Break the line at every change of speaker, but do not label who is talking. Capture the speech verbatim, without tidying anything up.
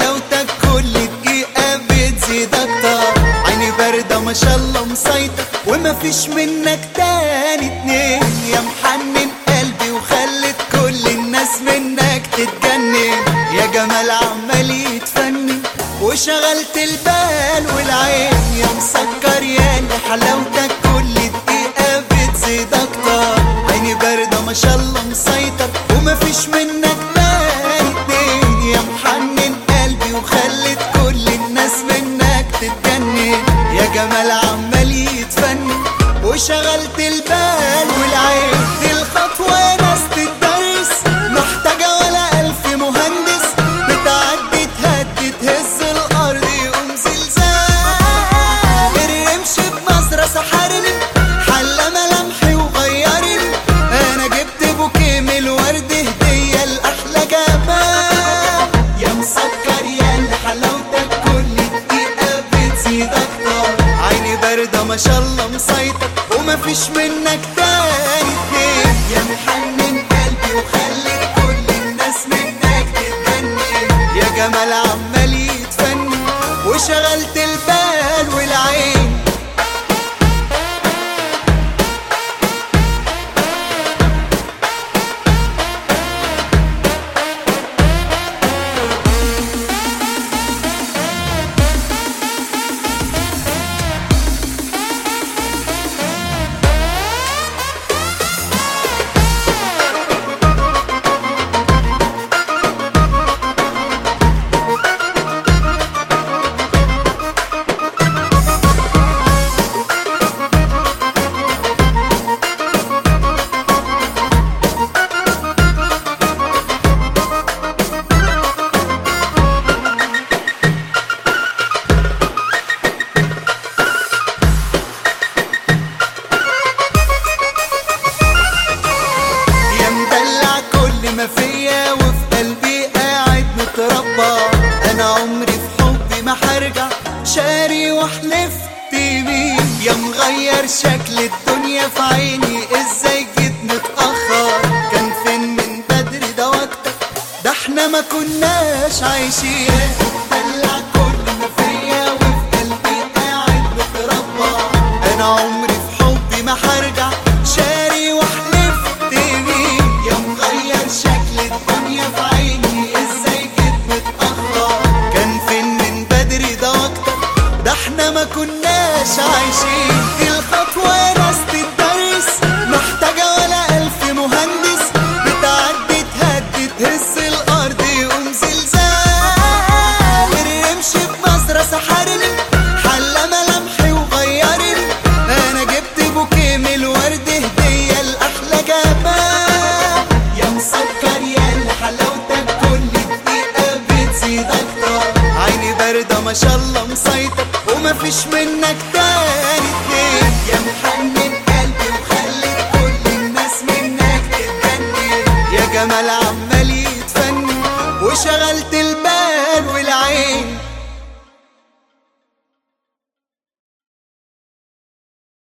حلاوتك كل دقيقة بتزيد اكتر. عيني باردة ما شاء الله مسيطر ومفيش منك تاني اتنين. يا محنن قلبي وخلت كل الناس منك تتجنن. يا جمال عمال يتفنن وشغلت البال والعين. يا مسكر ياللي حلاوتك كل دقيقة بتزيد اكتر. عيني باردة ما شاء الله مسيطر ومفيش منك تاني اتنين. يا محنن قلبي وخلت كل الناس منك تتجنن. يا جمال عمال يتفنن وشغلت البال والعين. دي الخطوة ناس تتدرس محتاجة ولا ألف مهندس. بتعدي تهدي تهز الأرض يقوم زلزال. الرمش بنظرة سحرني حلى ملامحي وغيرني. أنا جبت بوكيه من الورد هدية لأحلى جمال. يا مسكر ياللي حلاوتك كل دقيقة بتزيد أكتر. عيني باردة ما شاء الله مسيطر ومفيش منك تاني اتنين. يا محنن قلبي وخلت كل الناس منك تتجنن. يا جمال عمال يتفنن وشغلت البال والعين. ما فيا وفي قلبي قاعد متربى. انا عمري في حبي ما هرجع شاري وحلفت بيه. يا مغير شكل الدنيا في عيني ازاي جيت متأخر. كان فين من بدري ده وقتك ده احنا ما كناش عايشين. دلع كل ما فيا وفي قلبي قاعد متربى. انا عمري في حبي ما هرجع شاري وحلفت بيه. يا مغير شكل الدنيا في عيني ازاي جيت متأخر. كان فين من بدري ده وقتك ده احنا ما كناش عايشين. دي الخطوة ناس تتدرس محتاجة ولا ألف مهندس. بتعدي تهدي تهز الأرض يقوم زلزال. الرمش بنظرة سحرني حلى ملامحي وغيرني. أنا جبت بوكيه من الورد هدية لأحلى جمال. يا مسكر ياللي حلاوتك كل دقيقة بتزيد أكتر. عيني باردة ما شاء الله مسيطر ومفيش منك تاني اتنين. يا محنن قلبي وخلت كل الناس منك تتجنن. يا جمال عمال يتفنن وشغلت